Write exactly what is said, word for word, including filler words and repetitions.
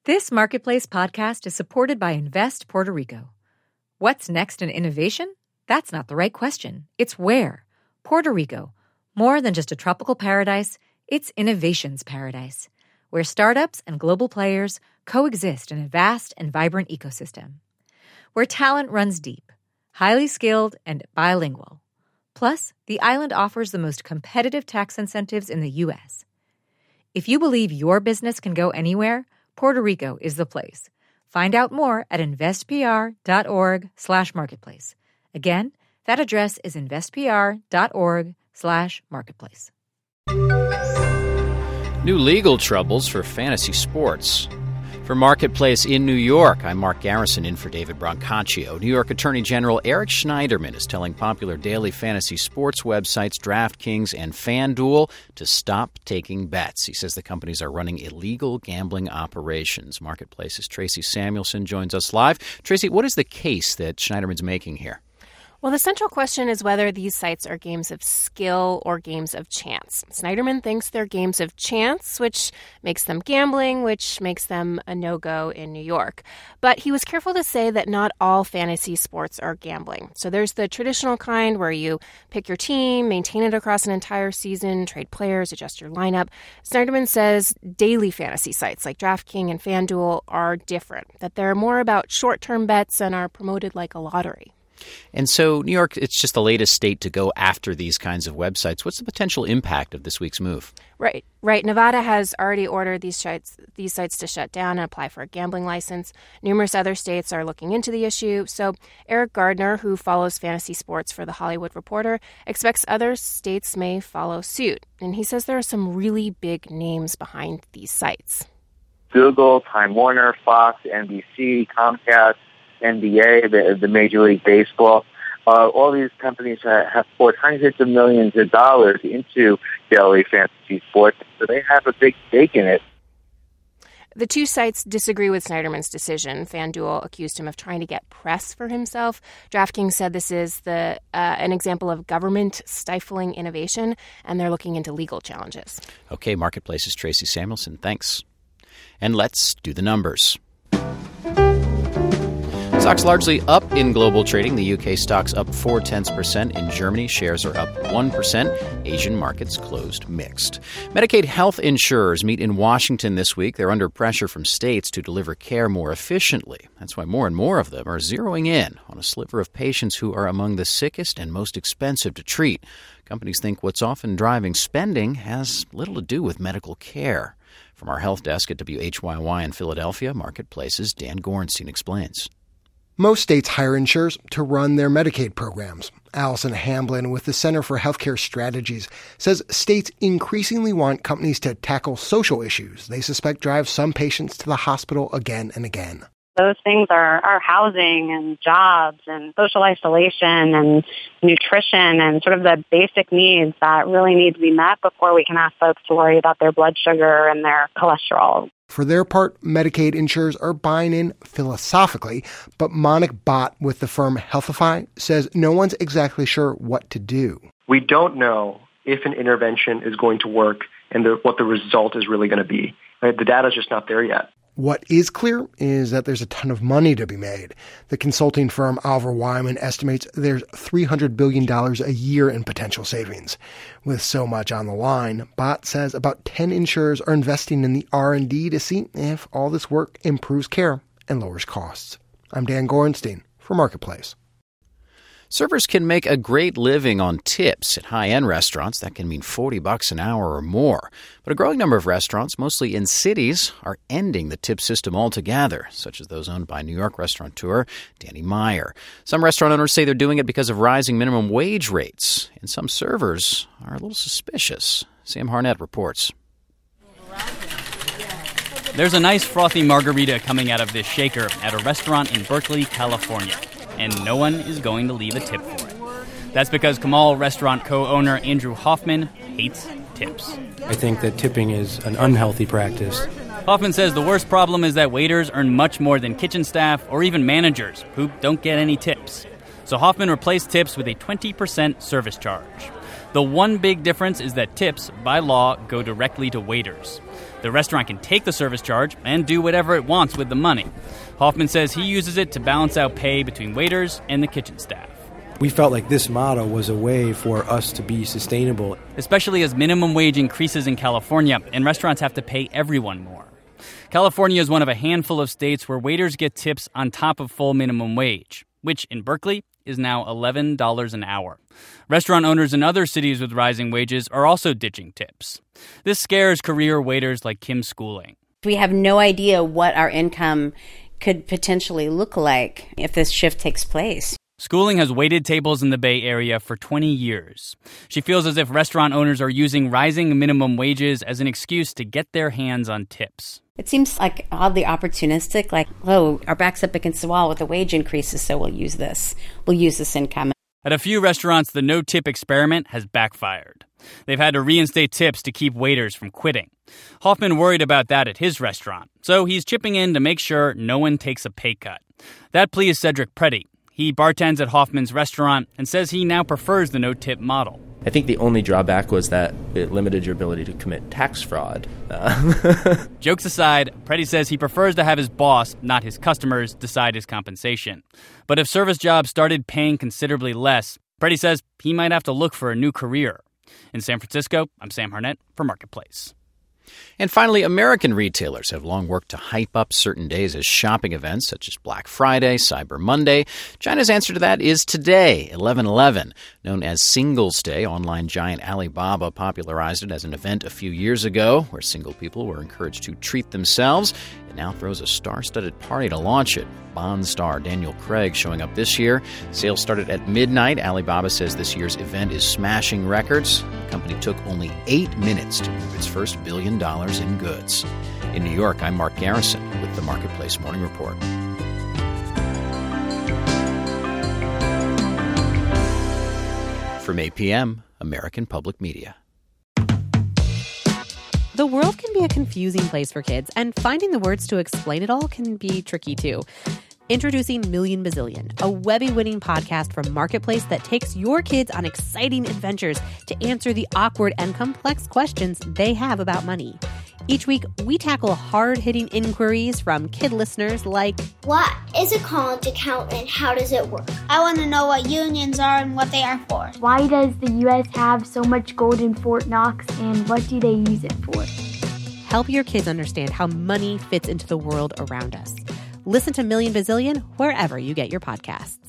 This Marketplace podcast is supported by Invest Puerto Rico. What's next in innovation? That's not the right question. It's where. Puerto Rico. More than just a tropical paradise, it's innovation's paradise, where startups and global players coexist in a vast and vibrant ecosystem. Where talent runs deep, highly skilled, and bilingual. Plus, the island offers the most competitive tax incentives in the U S. If you believe your business can go anywhere, Puerto Rico is the place. Find out more at investpr.org slash marketplace. Again, that address is investpr.org slash marketplace. New legal troubles for fantasy sports. For Marketplace in New York, I'm Mark Garrison in for David Brancaccio. New York Attorney General Eric Schneiderman is telling popular daily fantasy sports websites DraftKings and FanDuel to stop taking bets. He says the companies are running illegal gambling operations. Marketplace's Tracy Samuelson joins us live. Tracy, what is the case that Schneiderman's making here? Well, the central question is whether these sites are games of skill or games of chance. Schneiderman thinks they're games of chance, which makes them gambling, which makes them a no-go in New York. But he was careful to say that not all fantasy sports are gambling. So there's the traditional kind where you pick your team, maintain it across an entire season, trade players, adjust your lineup. Schneiderman says daily fantasy sites like DraftKings and FanDuel are different, that they're more about short-term bets and are promoted like a lottery. And so New York, it's just the latest state to go after these kinds of websites. What's the potential impact of this week's move? Right, right. Nevada has already ordered these sites, these sites to shut down and apply for a gambling license. Numerous other states are looking into the issue. So Eric Gardner, who follows fantasy sports for The Hollywood Reporter, expects other states may follow suit. And he says there are some really big names behind these sites. Google, Time Warner, Fox, N B C, Comcast, N B A, the, the Major League Baseball, uh, all these companies have, have poured hundreds of millions of dollars into daily fantasy sports, so they have a big stake in it. The two sites disagree with Schneiderman's decision. FanDuel accused him of trying to get press for himself. DraftKings said this is the uh, an example of government stifling innovation, and they're looking into legal challenges. Okay, Marketplace's Tracy Samuelson, thanks. And let's do the numbers. Stocks largely up in global trading. The U K stocks up four tenths percent. In Germany, shares are up one percent. Asian markets closed mixed. Medicaid health insurers meet in Washington this week. They're under pressure from states to deliver care more efficiently. That's why more and more of them are zeroing in on a sliver of patients who are among the sickest and most expensive to treat. Companies think what's often driving spending has little to do with medical care. From our health desk at W H Y Y in Philadelphia, Marketplace's Dan Gorenstein explains. Most states hire insurers to run their Medicaid programs. Allison Hamblin with the Center for Healthcare Strategies says states increasingly want companies to tackle social issues they suspect drive some patients to the hospital again and again. Those things are, are housing and jobs and social isolation and nutrition and sort of the basic needs that really need to be met before we can ask folks to worry about their blood sugar and their cholesterol. For their part, Medicaid insurers are buying in philosophically, but Monik Bhatt with the firm Healthify says no one's exactly sure what to do. We don't know if an intervention is going to work and the, what the result is really going to be. Right? The data is just not there yet. What is clear is that there's a ton of money to be made. The consulting firm Oliver Wyman estimates there's three hundred billion dollars a year in potential savings. With so much on the line, Bhatt says about ten insurers are investing in the R and D to see if all this work improves care and lowers costs. I'm Dan Gorenstein for Marketplace. Servers can make a great living on tips at high-end restaurants. That can mean forty bucks an hour or more. But a growing number of restaurants, mostly in cities, are ending the tip system altogether, such as those owned by New York restaurateur Danny Meyer. Some restaurant owners say they're doing it because of rising minimum wage rates, and some servers are a little suspicious. Sam Harnett reports. There's a nice frothy margarita coming out of this shaker at a restaurant in Berkeley, California. And no one is going to leave a tip for it. That's because Kamal restaurant co-owner Andrew Hoffman hates tips. I think that tipping is an unhealthy practice. Hoffman says the worst problem is that waiters earn much more than kitchen staff or even managers who don't get any tips. So Hoffman replaced tips with a twenty percent service charge. The one big difference is that tips, by law, go directly to waiters. The restaurant can take the service charge and do whatever it wants with the money. Hoffman says he uses it to balance out pay between waiters and the kitchen staff. We felt like this model was a way for us to be sustainable. Especially as minimum wage increases in California and restaurants have to pay everyone more. California is one of a handful of states where waiters get tips on top of full minimum wage, which in Berkeley is now eleven dollars an hour. Restaurant owners in other cities with rising wages are also ditching tips. This scares career waiters like Kim Schooling. We have no idea what our income could potentially look like if this shift takes place. Schooling has waited tables in the Bay Area for twenty years. She feels as if restaurant owners are using rising minimum wages as an excuse to get their hands on tips. It seems like oddly opportunistic, like, oh, our back's up against the wall with the wage increases, so we'll use this. We'll use this income. At a few restaurants, the no-tip experiment has backfired. They've had to reinstate tips to keep waiters from quitting. Hoffman worried about that at his restaurant, so he's chipping in to make sure no one takes a pay cut. That pleased Cedric Preddy. He bartends at Hoffman's restaurant and says he now prefers the no-tip model. I think the only drawback was that it limited your ability to commit tax fraud. Uh. Jokes aside, Preddy says he prefers to have his boss, not his customers, decide his compensation. But if service jobs started paying considerably less, Preddy says he might have to look for a new career. In San Francisco, I'm Sam Harnett for Marketplace. And finally, American retailers have long worked to hype up certain days as shopping events, such as Black Friday, Cyber Monday. China's answer to that is today, eleven eleven. Known as Singles Day, online giant Alibaba popularized it as an event a few years ago, where single people were encouraged to treat themselves. It now throws a star-studded party to launch it. Bond star Daniel Craig showing up this year. Sales started at midnight. Alibaba says this year's event is smashing records. The company took only eight minutes to move its first billion dollars in goods. In New York, I'm Mark Garrison with the Marketplace Morning Report. From A P M, American Public Media. The world can be a confusing place for kids, and finding the words to explain it all can be tricky too. Introducing Million Bazillion, a Webby-winning podcast from Marketplace that takes your kids on exciting adventures to answer the awkward and complex questions they have about money. Each week, we tackle hard-hitting inquiries from kid listeners like, what is a college account and how does it work? I want to know what unions are and what they are for. Why does the U S have so much gold in Fort Knox and what do they use it for? Help your kids understand how money fits into the world around us. Listen to Million Bazillion wherever you get your podcasts.